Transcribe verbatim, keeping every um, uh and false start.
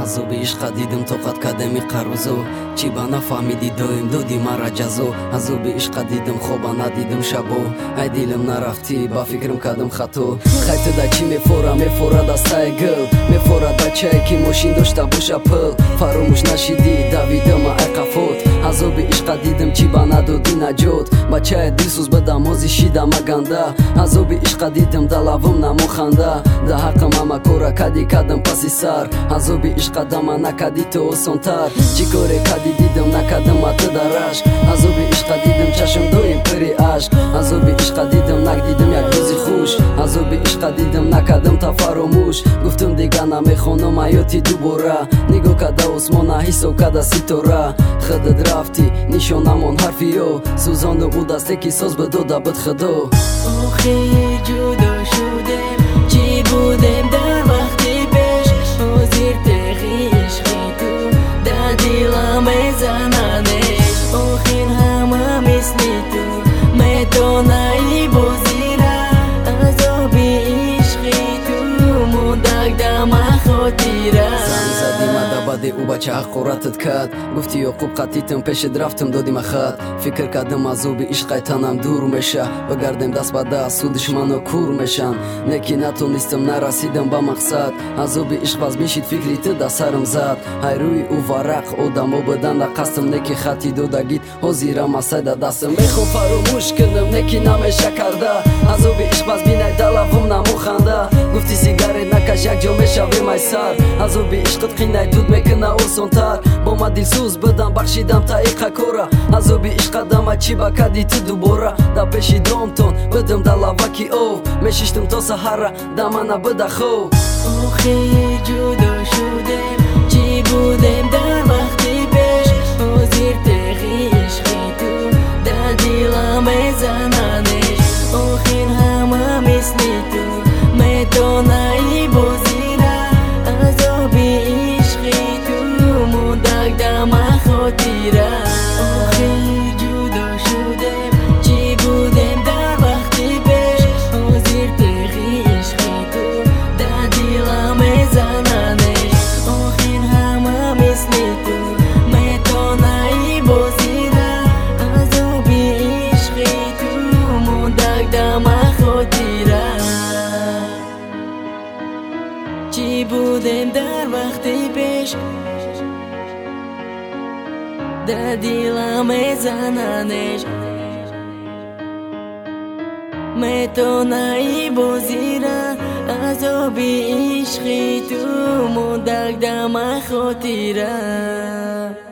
азоби ишқа дидим тоқат кадами қарузо чӣ ба нафаҳмиди доим доди мара ҷазо азоби ишқа дидим хоба надидим шабо ай дилим нарафтӣ ба фикрам кардам хато хайтуда чӣ мефора мефора дастаи гил мефора бачае ки мошин дошта боша пил фаромӯш нашидӣ давидама ай қафот азоби ишқа дидим чӣ ба надоди наҷот бачае дилсӯз бадам озишида маганда азоби ишқа дидим да лавам намо ханда да ҳаққам ҳама кора кади кадам паси сар азоби ишқа дама накади то осонтар чӣ коре кади дидим накадам ата дарашк азоби ишқа дидим чашм доим пири ашк азоби ишқа дидим нагдидим як рӯзи хуш азоби ишқа дидим накадам та фаромӯш гуфтум дига намехонам ҳаёти дубора нигоҳ када осмона ҳисоб када ситора худат рафтӣ нишонамон ҳарфи ё сӯзону у дасте ки соз бидода бид худо охир ҷудо шудем чӣ будем дар вақти пеш ҳозир теғи ишқи ту дар дилам мезананеш охир ҳама мисли ту метонаи бозира азоби ишқи ту мондак дама хотира баъди ӯ бача ҳақоратат кард гуфти ёқуб қатитам пешет рафтам додима хат фикр кардам азоби ишқай танам дур меша багардем даст ба даст су душмано кур мешан неки натонистам нарасидам ба мақсад азоби ишқ аз бишид фикри ту да сарам зад ҳай рӯи ӯ варақ одамо буданда қастам неки хати додагит ҳозирам асайда дастам мехом фаромӯш кунам неки намеша карда азоби ишқ аз бинай далавум намо ханда гуфти сигарет накаш як ҷо мешавем ай сар азоби ишқат қинай дуд мекуна осонтар бо ма дилсӯз бидам бахшидам таиқа кора азоби ишқа дама чӣ ба кади ту дубора да пеши домтон бидам да лаваки ов мешиштам то саҳара да мана бida хоб охир ҷудо шудем чӣ будем дар вақти пеш ҳозир теғи ишқи ту дар дилам мезананеш охир ҳама мисли ту метонаи бозира азоби ишқи ту мондак дама хотира охир ҷудо шудем чӣ будем дар вақти пеш ҳозир теғи ишқи ту дар дилам мезананеш охир ҳама мисли ту метонаи бозира азоби ишқи ту мондак дама хотира чӣ будем дар вақти пеш дар дилам мезананеш метонаи бозира азоби ишқи ту мондак дама хотира